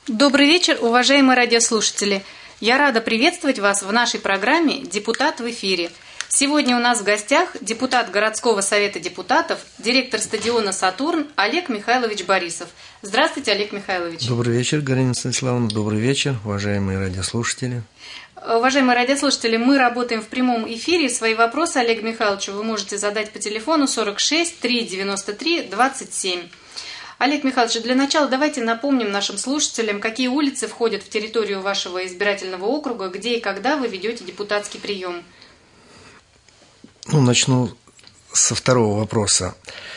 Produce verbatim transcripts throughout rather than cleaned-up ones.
Добрый вечер, уважаемые радиослушатели. Я рада приветствовать вас в нашей программе «Депутат в эфире». Сегодня у нас в гостях депутат городского совета депутатов, директор стадиона «Сатурн» Олег Михайлович Борисов. Здравствуйте, Олег Михайлович. Добрый вечер, Галина Станиславовна. Добрый вечер, уважаемые радиослушатели. Уважаемые радиослушатели, мы работаем в прямом эфире. Свои вопросы Олегу Михайловичу вы можете задать по телефону сорок шесть триста девяносто три двадцать семь. Олег Михайлович, для начала давайте напомним нашим слушателям, какие улицы входят в территорию вашего избирательного округа, где и когда вы ведете депутатский прием. Ну, начну со второго вопроса.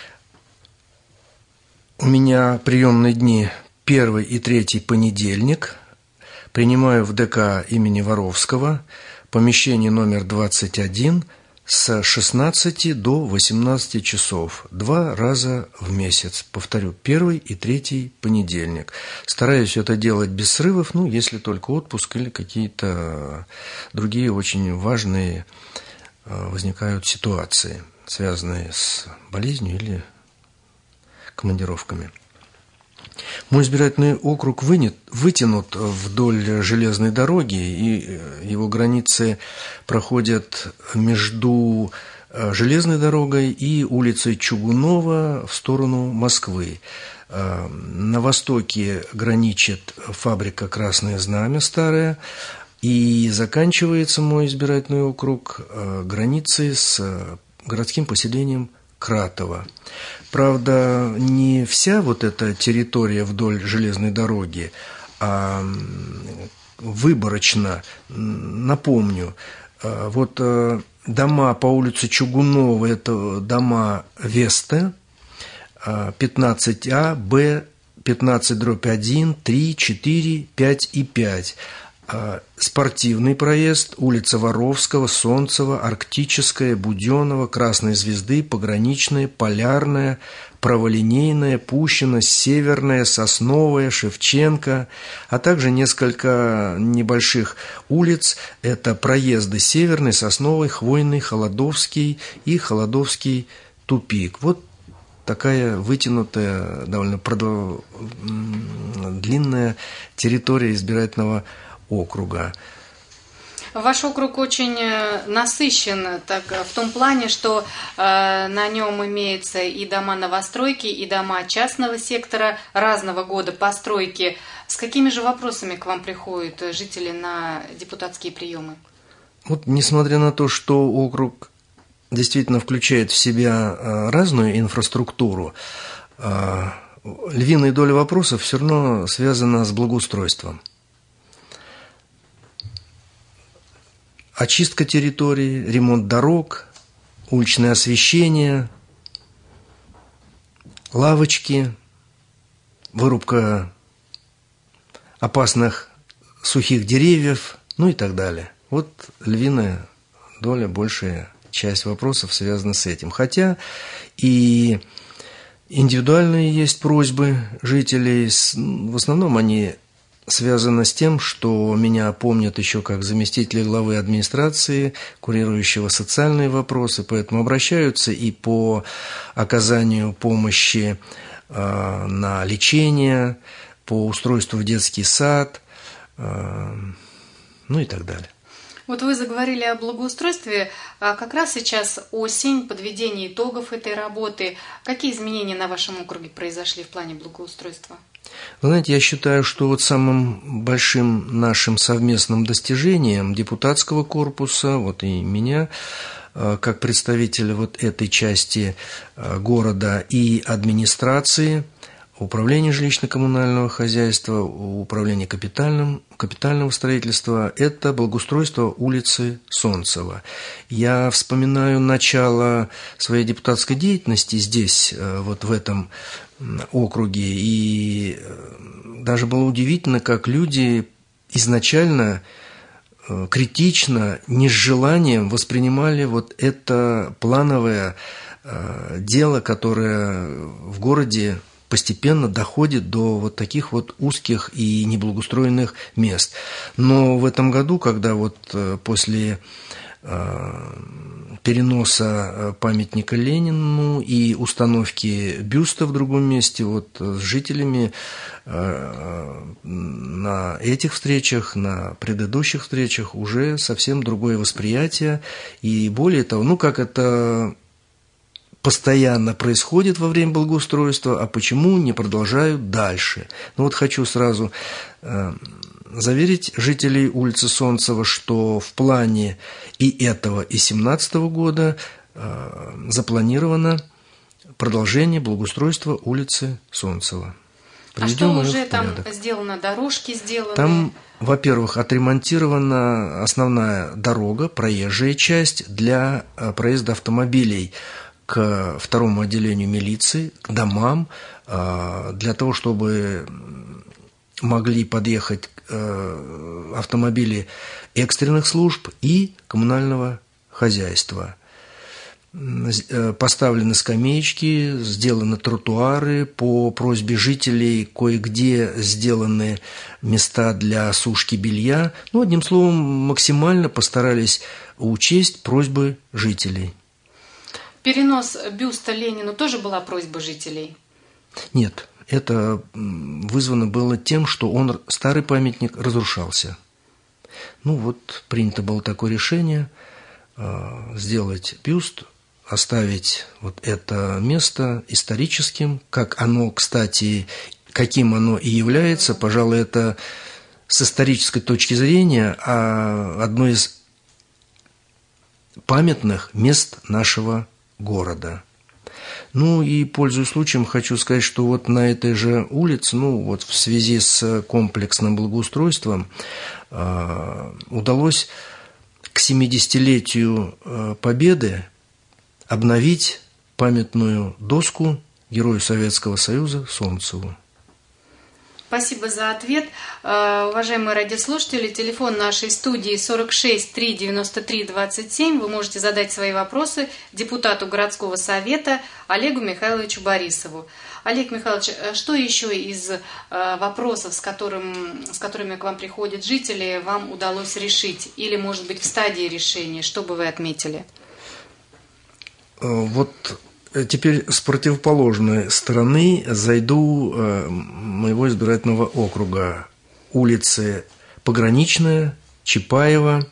У меня приемные дни первый и третий понедельник. Принимаю в ДК имени Воровского, помещение номер двадцать один, с шестнадцати до восемнадцати часов, два раза в месяц. Повторю, первый и третий понедельник. Стараюсь это делать без срывов, ну, если только отпуск или какие-то другие очень важные возникают ситуации, связанные с болезнью или командировками. Мой избирательный округ вытянут вдоль железной дороги, и его границы проходят между железной дорогой и улицей Чугунова в сторону Москвы. На востоке граничит фабрика «Красное знамя» старая, и заканчивается мой избирательный округ границей с городским поселением Кратово. Правда, не вся вот эта территория вдоль железной дороги, а выборочно, напомню, вот дома по улице Чугунова – это дома Веста, пятнадцать А, Б, пятнадцать дробь один, три, четыре, пять и пять. Спортивный проезд, улица Воровского, Солнцева, Арктическая, Буденова, Красной Звезды, Пограничная, Полярная, Праволинейная, Пущино, Северная, Сосновая, Шевченко, а также несколько небольших улиц. Это проезды Северный, Сосновый, Хвойный, Холодовский и Холодовский тупик. Вот такая вытянутая, довольно продов... длинная территория избирательного округа. Ваш округ очень насыщен так, в том плане, что э, на нем имеются и дома новостройки, и дома частного сектора разного года постройки. С какими же вопросами к вам приходят жители на депутатские приемы? Вот, несмотря на то, что округ действительно включает в себя разную инфраструктуру, э, львиная доля вопросов все равно связана с благоустройством. Очистка территории, ремонт дорог, уличное освещение, лавочки, вырубка опасных сухих деревьев, ну и так далее. Вот львиная доля, большая часть вопросов связана с этим. Хотя и индивидуальные есть просьбы жителей, в основном они связано с тем, что меня помнят еще как заместителя главы администрации, курирующего социальные вопросы, поэтому обращаются и по оказанию помощи э, на лечение, по устройству в детский сад, э, ну и так далее. Вот вы заговорили о благоустройстве, а как раз сейчас осень, подведение итогов этой работы. Какие изменения на вашем округе произошли в плане благоустройства? Вы знаете, я считаю, что вот самым большим нашим совместным достижением депутатского корпуса, вот и меня, как представителя вот этой части города и администрации, управления жилищно-коммунального хозяйства, управления капитальным, капитального строительства – это благоустройство улицы Солнцева. Я вспоминаю начало своей депутатской деятельности здесь, вот в этом округе, и даже было удивительно, как люди изначально критично, не с желанием воспринимали вот это плановое дело, которое в городе постепенно доходит до вот таких вот узких и неблагоустроенных мест. Но в этом году, когда вот после переноса памятника Ленину и установки бюста в другом месте, вот с жителями на этих встречах, на предыдущих встречах уже совсем другое восприятие. И более того, ну как это постоянно происходит во время благоустройства, а почему не продолжают дальше? Ну вот хочу сразу э, заверить жителей улицы Солнцева, что в плане и этого, и семнадцатого года э, запланировано продолжение благоустройства улицы Солнцева. Приведем а что уже там сделано? Дорожки сделаны? Там, во-первых, отремонтирована основная дорога, проезжая часть для проезда автомобилей к второму отделению милиции, к домам, для того, чтобы могли подъехать автомобили экстренных служб и коммунального хозяйства. Поставлены скамеечки, сделаны тротуары, по просьбе жителей кое-где сделаны места для сушки белья. Ну, одним словом, максимально постарались учесть просьбы жителей. Перенос бюста Ленину тоже была просьба жителей? Нет, это вызвано было тем, что он, старый памятник, разрушался. Ну вот, принято было такое решение сделать бюст, оставить вот это место историческим, как оно, кстати, каким оно и является, пожалуй, это с исторической точки зрения одно из памятных мест нашего города. Ну и, пользуясь случаем, хочу сказать, что вот на этой же улице, ну вот в связи с комплексным благоустройством, э, удалось к семидесятилетию э, Победы обновить памятную доску Герою Советского Союза Солнцеву. Спасибо за ответ. Уважаемые радиослушатели, телефон нашей студии сорок шесть три девяносто три двадцать семь. Вы можете задать свои вопросы депутату городского совета Олегу Михайловичу Борисову. Олег Михайлович, что еще из вопросов, с, которым, с которыми к вам приходят жители, вам удалось решить? Или, может быть, в стадии решения? Что бы вы отметили? Вот теперь с противоположной стороны зайду моего избирательного округа. Улицы Пограничная, Чапаева.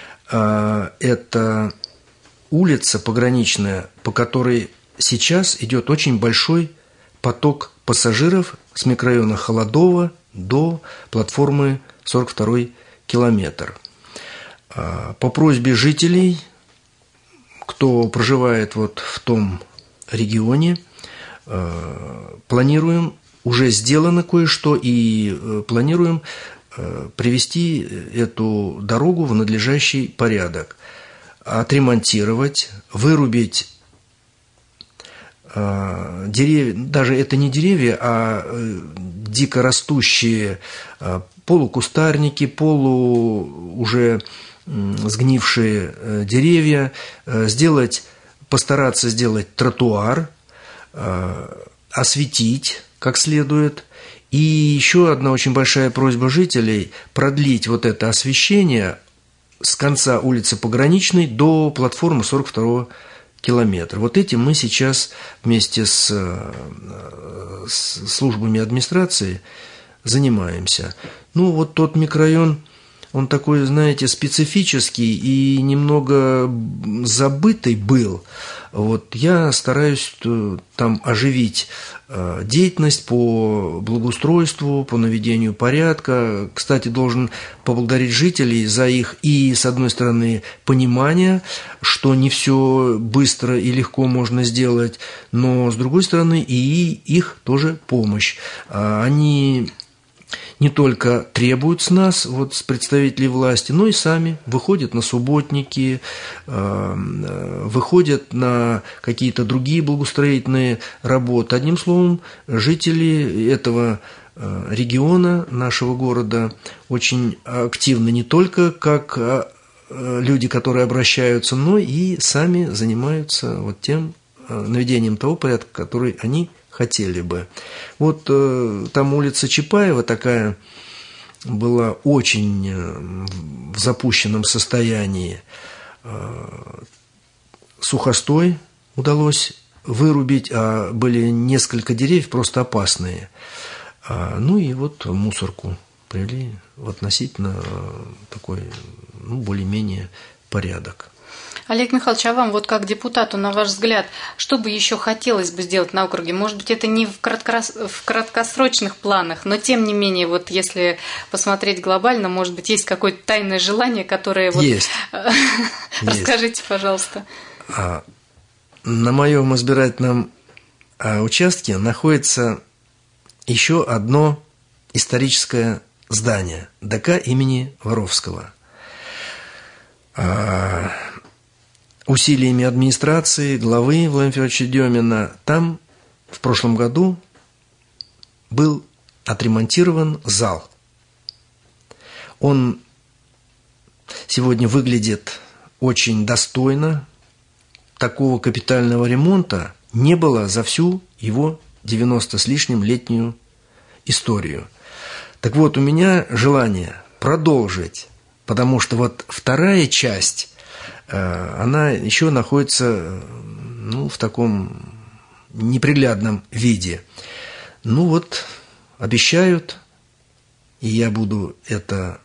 Это улица Пограничная, по которой сейчас идет очень большой поток пассажиров с микрорайона Холодово до платформы сорок второй километр. По просьбе жителей, кто проживает вот в том регионе, планируем, уже сделано кое-что, и планируем привести эту дорогу в надлежащий порядок, отремонтировать, вырубить деревья, даже это не деревья, а дикорастущие полукустарники, полу уже сгнившие деревья, сделать, постараться сделать тротуар, осветить как следует. И еще одна очень большая просьба жителей – продлить вот это освещение с конца улицы Пограничной до платформы сорок второго километра. Вот этим мы сейчас вместе с, с службами администрации занимаемся. Ну, вот тот микрорайон, он такой, знаете, специфический и немного забытый был. Вот я стараюсь там оживить деятельность по благоустройству, по наведению порядка. Кстати, должен поблагодарить жителей за их и, с одной стороны, понимание, что не все быстро и легко можно сделать, но, с другой стороны, и их тоже помощь. Они не только требуют с нас, вот с представителей власти, но и сами выходят на субботники, выходят на какие-то другие благоустроительные работы. Одним словом, жители этого региона, нашего города, очень активны не только как люди, которые обращаются, но и сами занимаются вот тем наведением того порядка, который они хотели бы. Вот э, там улица Чапаева такая была очень э, в запущенном состоянии. Э, сухостой удалось вырубить, а были несколько деревьев просто опасные. А, ну и вот мусорку привели в относительно такой, ну, более-менее порядок. Олег Михайлович, а вам вот как депутату, на ваш взгляд, что бы еще хотелось бы сделать на округе? Может быть, это не в, кратко... в краткосрочных планах, но тем не менее, вот если посмотреть глобально, может быть, есть какое-то тайное желание, которое... Вот... Есть. Расскажите, пожалуйста. На моем избирательном участке находится еще одно историческое здание – ДК имени Воровского. Усилиями администрации, главы Владимира Федоровича Демина, там в прошлом году был отремонтирован зал. Он сегодня выглядит очень достойно. Такого капитального ремонта не было за всю его девяносто с лишним летнюю историю. Так вот, у меня желание продолжить, потому что вот вторая часть, она еще находится, ну, в таком неприглядном виде. Ну вот, обещают, и я буду это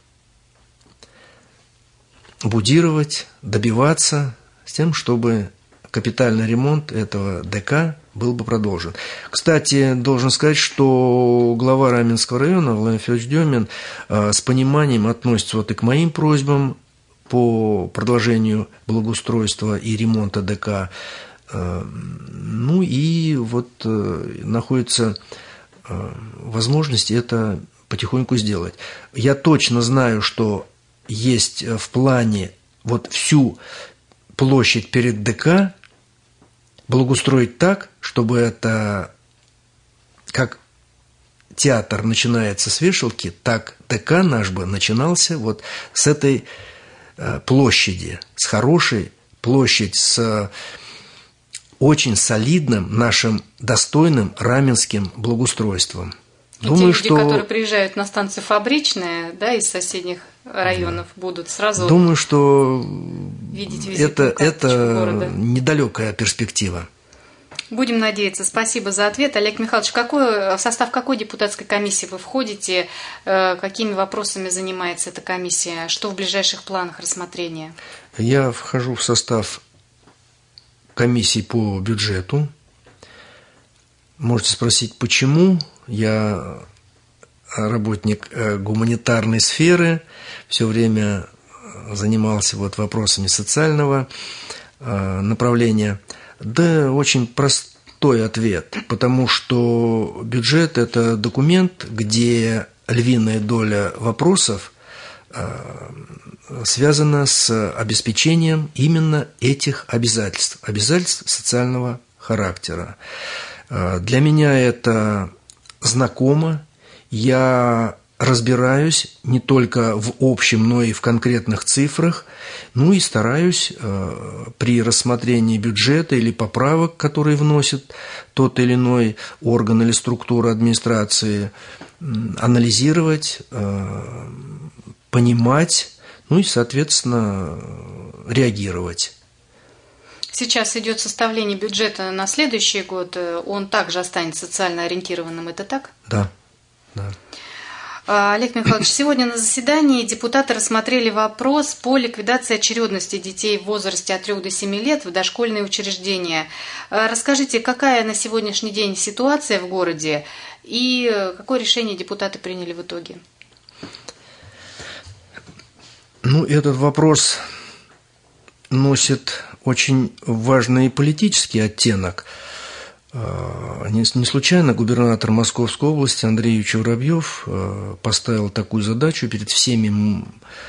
будировать, добиваться с тем, чтобы капитальный ремонт этого ДК был бы продолжен. Кстати, должен сказать, что глава Раменского района Владимир Федорович Демин с пониманием относится вот и к моим просьбам по продолжению благоустройства и ремонта ДК. Ну и вот находится возможность это потихоньку сделать. Я точно знаю, что есть в плане вот всю площадь перед ДК благоустроить так, чтобы это, как театр начинается с вешалки, так ДК наш бы начинался вот с этой площади, с хорошей площадь, с очень солидным нашим достойным раменским благоустройством. И Думаю, те люди, что... которые приезжают на станцию Фабричная, да, из соседних районов, да, будут сразу Думаю, что видеть это, это города. Недалекая перспектива. Будем надеяться. Спасибо за ответ. Олег Михайлович, какой, в состав какой депутатской комиссии вы входите? Какими вопросами занимается эта комиссия? Что в ближайших планах рассмотрения? Я вхожу в состав комиссии по бюджету. Можете спросить, почему? Я работник гуманитарной сферы, все время занимался вот вопросами социального направления. Да, очень простой ответ, потому что бюджет – это документ, где львиная доля вопросов связана с обеспечением именно этих обязательств, обязательств социального характера. Для меня это знакомо, я разбираюсь не только в общем, но и в конкретных цифрах, ну и стараюсь э, при рассмотрении бюджета или поправок, которые вносит тот или иной орган или структура администрации, э, анализировать, э, понимать, ну и, соответственно, реагировать. Сейчас идет составление бюджета на следующий год. Он также останется социально ориентированным. Это так? Да, да. Олег Михайлович, сегодня на заседании депутаты рассмотрели вопрос по ликвидации очередности детей в возрасте от трёх до семи лет в дошкольные учреждения. Расскажите, какая на сегодняшний день ситуация в городе и какое решение депутаты приняли в итоге? Ну, этот вопрос носит очень важный политический оттенок. Не случайно губернатор Московской области Андрей Юрьевич Воробьев поставил такую задачу перед всеми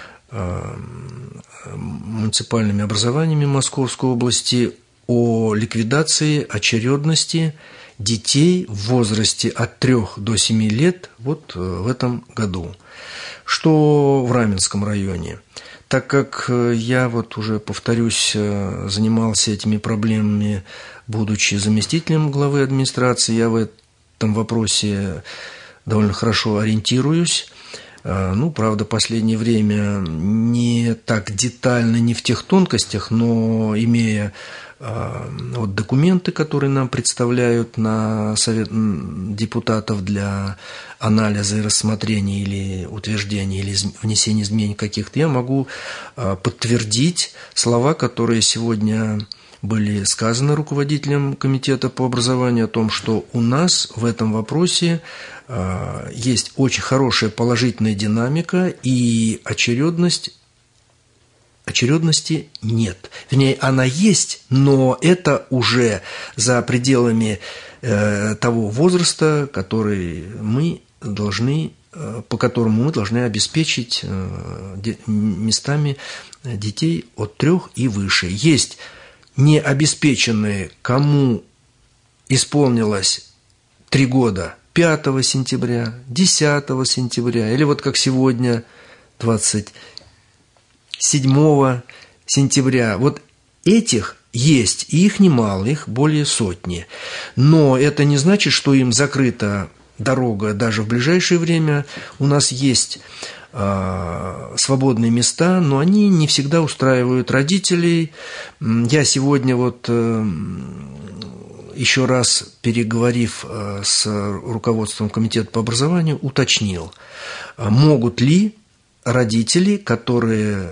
муниципальными образованиями Московской области о ликвидации очередности детей в возрасте от трёх до семи лет вот в этом году. Что в Раменском районе? Так как я, вот уже повторюсь, занимался этими проблемами, будучи заместителем главы администрации, я в этом вопросе довольно хорошо ориентируюсь. Ну, правда, в последнее время не так детально, не в тех тонкостях, но имея вот документы, которые нам представляют на совет депутатов для анализа и рассмотрения или утверждения, или внесения изменений каких-то, я могу подтвердить слова, которые сегодня были сказаны руководителем комитета по образованию о том, что у нас в этом вопросе есть очень хорошая положительная динамика и очередность Очередности нет. Вернее, она есть, но это уже за пределами э, того возраста, который мы должны, э, по которому мы должны обеспечить э, де, местами детей от трех и выше. Есть необеспеченные, кому исполнилось три года пятого сентября, десятого сентября, или вот как сегодня, двадцать седьмого сентября. Вот этих есть, и их немало, их более сотни. Но это не значит, что им закрыта дорога даже в ближайшее время. У нас есть э, свободные места, но они не всегда устраивают родителей. Я сегодня вот э, еще раз, переговорив э, с руководством комитета по образованию, уточнил, могут ли родители, которые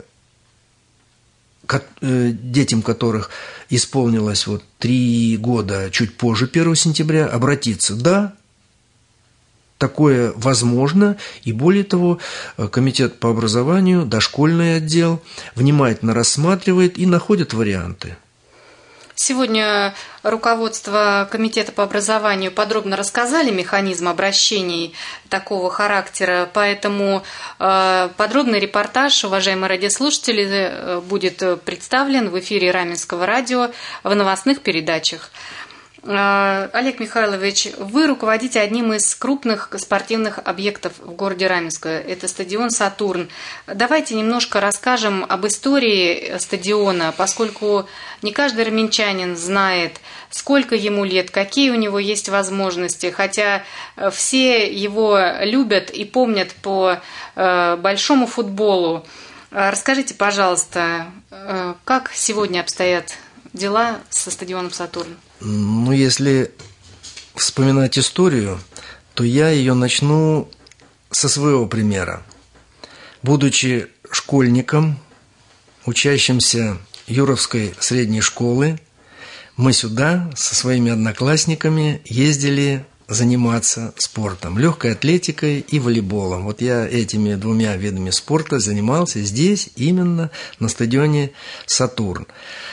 детям которых исполнилось вот три года чуть позже первого сентября, обратиться. Да, такое возможно, и более того, комитет по образованию, дошкольный отдел внимательно рассматривает и находит варианты. Сегодня руководство комитета по образованию подробно рассказали механизм обращений такого характера, поэтому э, подробный репортаж, уважаемые радиослушатели, э, будет представлен в эфире Раменского радио в новостных передачах. Олег Михайлович, вы руководите одним из крупных спортивных объектов в городе Раменское. Это стадион «Сатурн». Давайте немножко расскажем об истории стадиона, поскольку не каждый раменчанин знает, сколько ему лет, какие у него есть возможности, хотя все его любят и помнят по большому футболу. Расскажите, пожалуйста, как сегодня обстоят дела со стадионом «Сатурн»? Ну, если вспоминать историю, то я ее начну со своего примера. Будучи школьником, учащимся Юровской средней школы, мы сюда со своими одноклассниками ездили заниматься спортом, легкой атлетикой и волейболом. Вот я этими двумя видами спорта занимался здесь, именно на стадионе «Сатурн».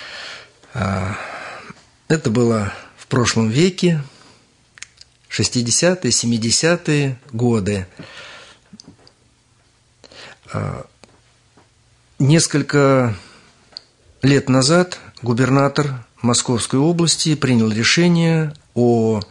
Это было в прошлом веке, шестидесятые, семидесятые годы. Несколько лет назад губернатор Московской области принял решение о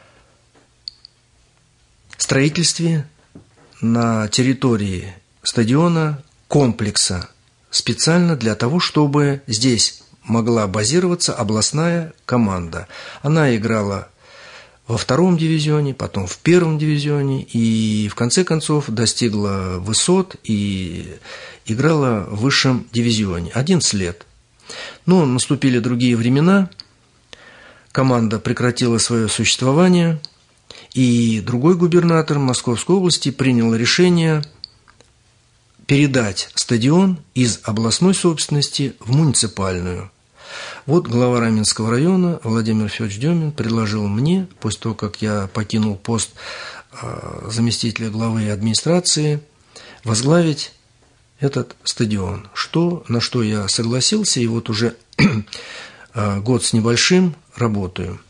строительстве на территории стадиона комплекса специально для того, чтобы здесь могла базироваться областная команда. Она играла во втором дивизионе, потом в первом дивизионе и в конце концов достигла высот и играла в высшем дивизионе. одиннадцать лет. Но наступили другие времена, команда прекратила свое существование, и другой губернатор Московской области принял решение передать стадион из областной собственности в муниципальную. Вот глава Раменского района Владимир Федорович Демин предложил мне, после того, как я покинул пост заместителя главы администрации, возглавить этот стадион. Что, на что я согласился, и вот уже год с небольшим работаю.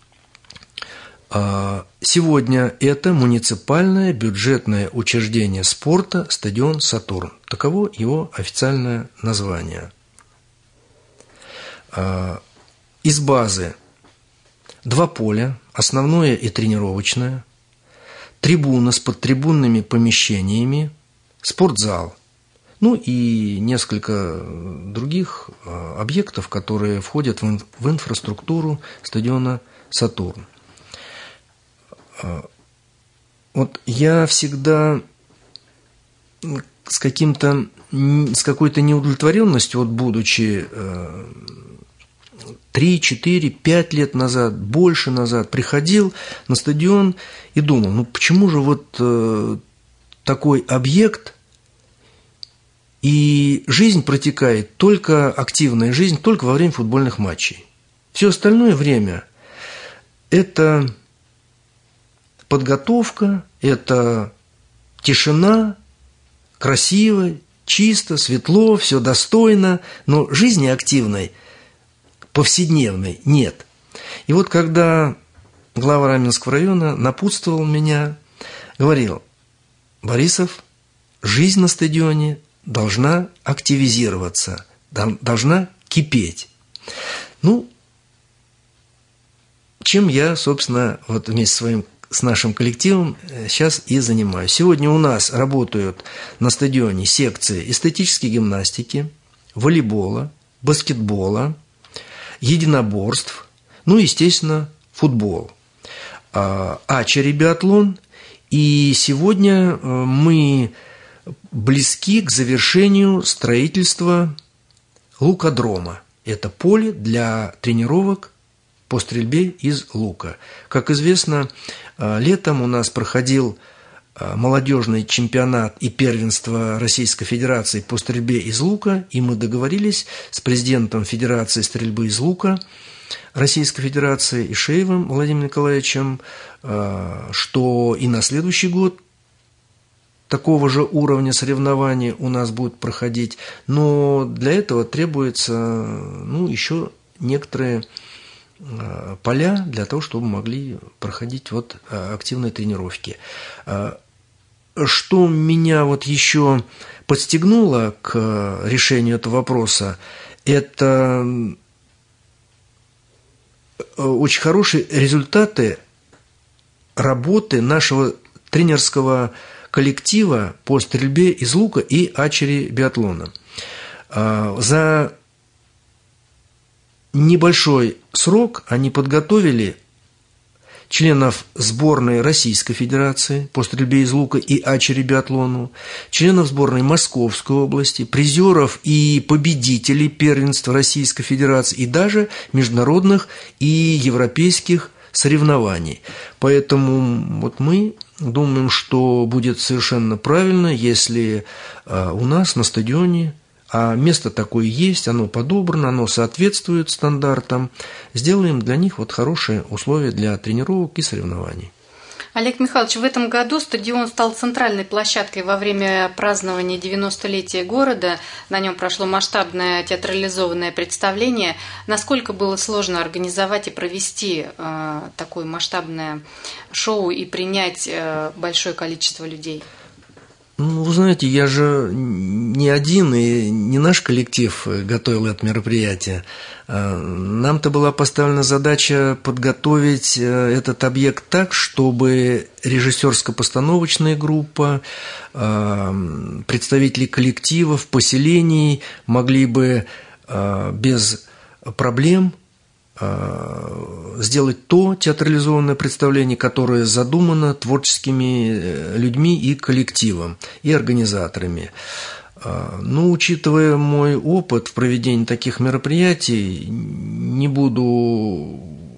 Сегодня это муниципальное бюджетное учреждение спорта стадион «Сатурн». Таково его официальное название. Из базы два поля, основное и тренировочное, трибуна с подтрибунными помещениями, спортзал, ну и несколько других объектов, которые входят в инфраструктуру стадиона «Сатурн». Вот я всегда с каким-то, с какой-то неудовлетворенностью, вот будучи три, четыре, пять лет назад, больше назад приходил на стадион и думал, ну почему же вот э, такой объект, и жизнь протекает, только активная жизнь, только во время футбольных матчей. Все остальное время – это подготовка, это тишина, красиво, чисто, светло, все достойно, но жизни активной, повседневной нет. И вот когда глава Раменского района напутствовал меня, говорил: Борисов, жизнь на стадионе должна активизироваться, должна кипеть. Ну, чем я, собственно, вот вместе с своим с нашим коллективом сейчас и занимаюсь. Сегодня у нас работают на стадионе секции эстетической гимнастики, волейбола, баскетбола, единоборств, ну, естественно, футбол, ачери биатлон. И сегодня мы близки к завершению строительства лукодрома. Это поле для тренировок по стрельбе из лука. Как известно, летом у нас проходил молодежный чемпионат и первенство Российской Федерации по стрельбе из лука, и мы договорились с президентом Федерации стрельбы из лука Российской Федерации Ишеевым Владимиром Николаевичем, что и на следующий год такого же уровня соревнований у нас будет проходить, но для этого требуется, ну, еще некоторые поля для того, чтобы могли проходить вот активные тренировки. Что меня вот еще подстегнуло к решению этого вопроса, это очень хорошие результаты работы нашего тренерского коллектива по стрельбе из лука и ачери биатлона. За небольшой срок они подготовили членов сборной Российской Федерации по стрельбе из лука и ачери биатлону, членов сборной Московской области, призеров и победителей первенства Российской Федерации и даже международных и европейских соревнований. Поэтому вот мы думаем, что будет совершенно правильно, если у нас на стадионе, а место такое есть, оно подобрано, оно соответствует стандартам, сделаем для них вот хорошие условия для тренировок и соревнований. Олег Михайлович, в этом году стадион стал центральной площадкой во время празднования девяностолетия города. На нем прошло масштабное театрализованное представление. Насколько было сложно организовать и провести э, такое масштабное шоу и принять э, большое количество людей? Ну, вы знаете, я же не один, и не наш коллектив готовил это мероприятие. Нам-то была поставлена задача подготовить этот объект так, чтобы режиссерско-постановочная группа, представители коллективов, поселений могли бы без проблем сделать то театрализованное представление, которое задумано творческими людьми и коллективом, и организаторами. Но, учитывая мой опыт в проведении таких мероприятий, не буду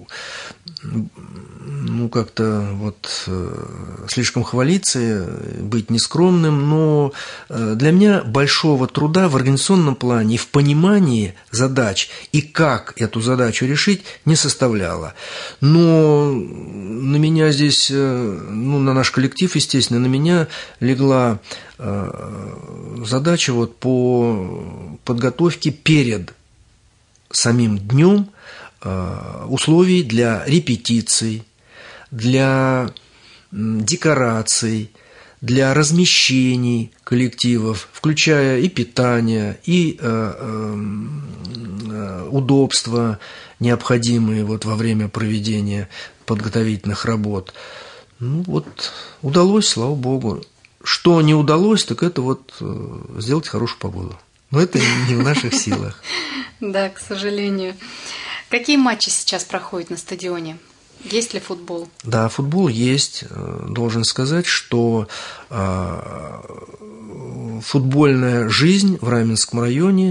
ну, как-то вот слишком хвалиться, быть нескромным, но для меня большого труда в организационном плане и в понимании задач и как эту задачу решить не составляло. Но на меня здесь, ну, на наш коллектив, естественно, на меня легла задача вот по подготовке перед самим днем условий для репетиций, для декораций, для размещений коллективов, включая и питание, и э, э, удобства, необходимые вот во время проведения подготовительных работ. Ну вот, удалось, слава богу. Что не удалось, так это вот сделать хорошую погоду. Но это не в наших силах. Да, к сожалению. Какие матчи сейчас проходят на стадионе? Есть ли футбол? Да, футбол есть. Должен сказать, что футбольная жизнь в Раменском районе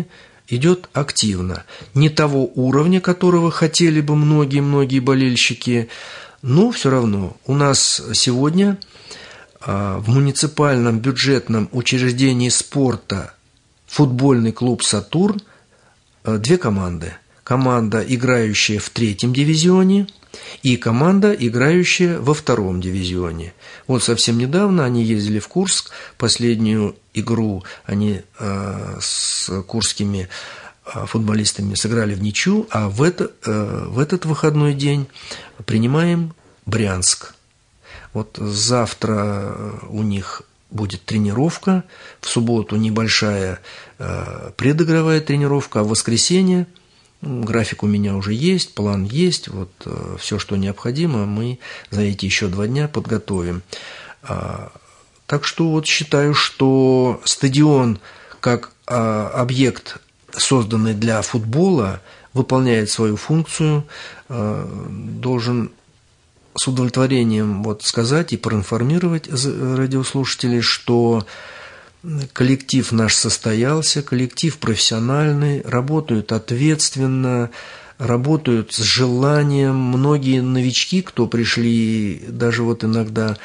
идет активно. Не того уровня, которого хотели бы многие-многие болельщики, но все равно у нас сегодня в муниципальном бюджетном учреждении спорта футбольный клуб «Сатурн» две команды. Команда, играющая в третьем дивизионе, и команда, играющая во втором дивизионе. Вот совсем недавно они ездили в Курск, последнюю игру они э, с курскими э, футболистами сыграли в ничью, а в, это, э, в этот выходной день принимаем Брянск. Вот завтра у них будет тренировка, в субботу небольшая э, предыгровая тренировка, а в воскресенье график у меня уже есть, план есть, вот э, все, что необходимо, мы за эти еще два дня подготовим. А, так что вот считаю, что стадион как а, объект, созданный для футбола, выполняет свою функцию, а, должен с удовлетворением вот сказать и проинформировать радиослушателей, что коллектив наш состоялся, коллектив профессиональный, работают ответственно, работают с желанием. Многие новички, кто пришли, даже вот иногда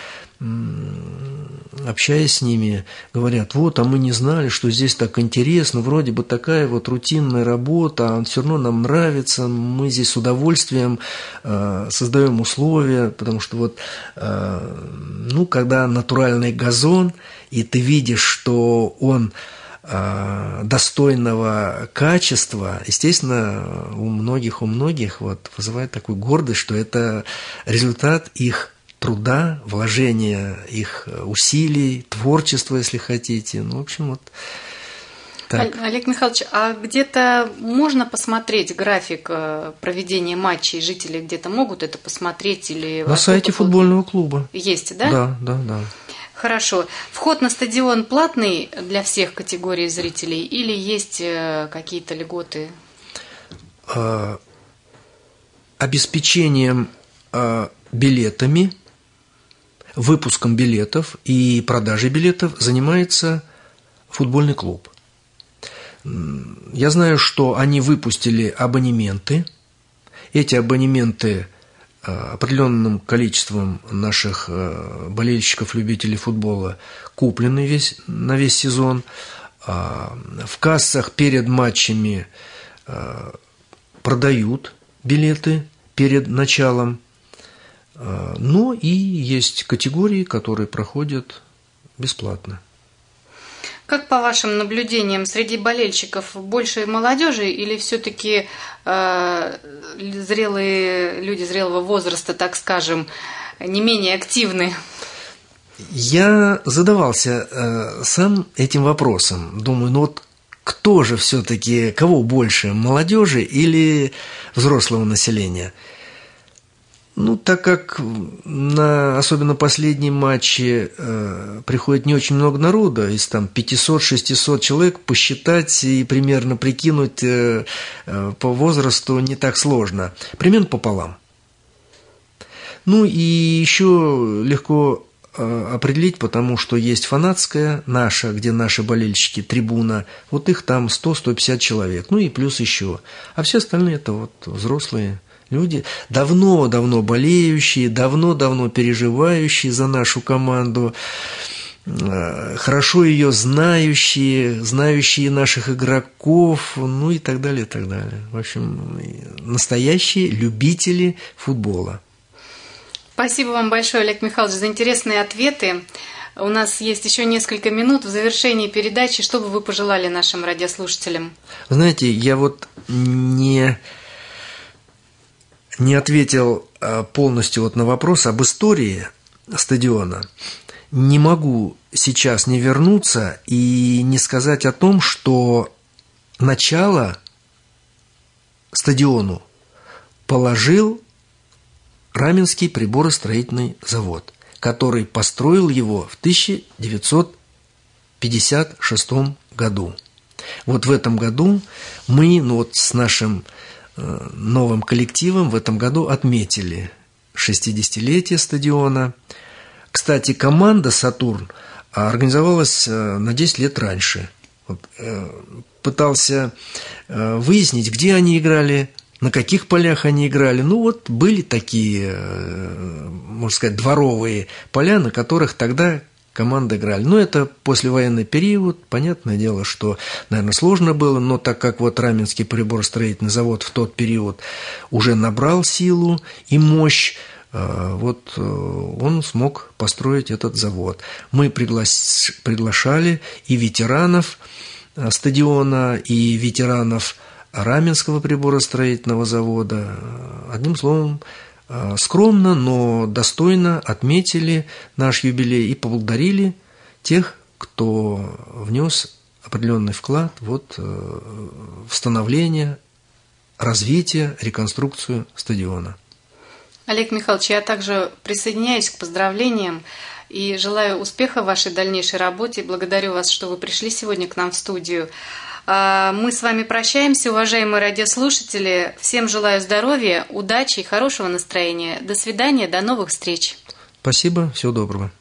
общаясь с ними, говорят: вот, а мы не знали, что здесь так интересно, вроде бы такая вот рутинная работа, а все равно нам нравится, мы здесь с удовольствием э, создаем условия, потому что вот, э, ну, когда натуральный газон, и ты видишь, что он э, достойного качества, естественно, у многих, у многих вот вызывает такую гордость, что это результат их труда, вложения их усилий, творчества, если хотите. Ну, в общем, вот так. Олег Михайлович, а где-то можно посмотреть график проведения матчей? Жители где-то могут это посмотреть? Или на сайте футбольного клуба. Есть, да? Да, да, да. Хорошо. Вход на стадион платный для всех категорий зрителей или есть какие-то льготы? А, обеспечением а, билетами, выпуском билетов и продажей билетов занимается футбольный клуб. Я знаю, что они выпустили абонементы. Эти абонементы определенным количеством наших болельщиков, любителей футбола куплены весь, на весь сезон. В кассах перед матчами продают билеты перед началом. Но и есть категории, которые проходят бесплатно. Как по вашим наблюдениям, среди болельщиков больше молодежи или все-таки э, зрелые люди зрелого возраста, так скажем, не менее активны? Я задавался э, сам этим вопросом. Думаю, ну вот кто же все-таки, кого больше, молодежи или взрослого населения? Ну, так как на особенно последние матчи э, приходит не очень много народа, из там пятьсот-шестьсот человек, посчитать и примерно прикинуть э, э, по возрасту не так сложно. Примерно пополам. Ну и еще легко э, определить, потому что есть фанатская наша, где наши болельщики, трибуна, вот их там сто-сто пятьдесят человек, ну и плюс еще. А все остальные это вот взрослые люди, давно-давно болеющие, давно-давно переживающие за нашу команду, хорошо ее знающие, знающие наших игроков, ну и так далее, и так далее. В общем, настоящие любители футбола. Спасибо вам большое, Олег Михайлович, за интересные ответы. У нас есть еще несколько минут в завершении передачи. Что бы вы пожелали нашим радиослушателям? Знаете, я вот не... не ответил полностью вот на вопрос об истории стадиона. Не могу сейчас не вернуться и не сказать о том, что начало стадиону положил Раменский приборостроительный завод, который построил его в тысяча девятьсот пятьдесят шестом году. Вот в этом году мы, ну вот с нашим новым коллективом в этом году отметили шестидесятилетие стадиона. Кстати, команда «Сатурн» организовалась на десять лет раньше. Вот, пытался выяснить, где они играли, на каких полях они играли. Ну, вот были такие, можно сказать, дворовые поля, на которых тогда команды играли. Но это послевоенный период. Понятное дело, что, наверное, сложно было, но так как вот Раменский приборостроительный завод в тот период уже набрал силу и мощь, вот он смог построить этот завод. Мы приглас... приглашали и ветеранов стадиона, и ветеранов Раменского приборостроительного завода. Одним словом, скромно, но достойно отметили наш юбилей и поблагодарили тех, кто внес определенный вклад вот, в становление, развитие, реконструкцию стадиона. Олег Михайлович, я также присоединяюсь к поздравлениям и желаю успеха в вашей дальнейшей работе. Благодарю вас, что вы пришли сегодня к нам в студию. Мы с вами прощаемся, уважаемые радиослушатели. Всем желаю здоровья, удачи и хорошего настроения. До свидания, до новых встреч. Спасибо, всего доброго.